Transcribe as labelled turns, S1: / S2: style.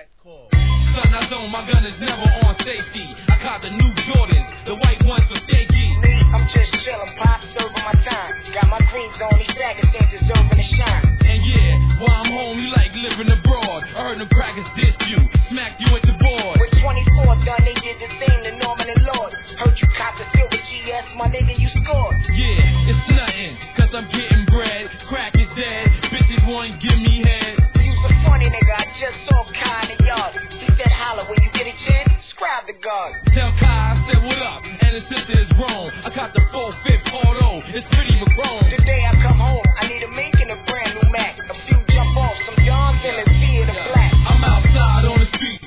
S1: Son, I zone, my gun is never on safety. I caught the new Jordans, the white ones for shaky.
S2: Me, I'm just chillin', pop, serving my time. Got my greens on, these saggers ain't deserving to shine.
S1: And yeah, while I'm home, you like living abroad. I heard them crackers diss you, smack you at the board.
S2: With 24 done, they did the same to Norman and Lord. Heard you caught the silver GS, my nigga, you scored.
S1: Yeah, it's nothing, cause I'm getting bread. Crack is dead, bitches won't give me head.
S2: You's a funny nigga, I just saw Kai in the yard. He said holla when you get a chance, scribe the guard.
S1: Tell Kai I said what up, and his sister is wrong. I caught the 4/5 auto, it's pretty Macron.
S2: Today I come home,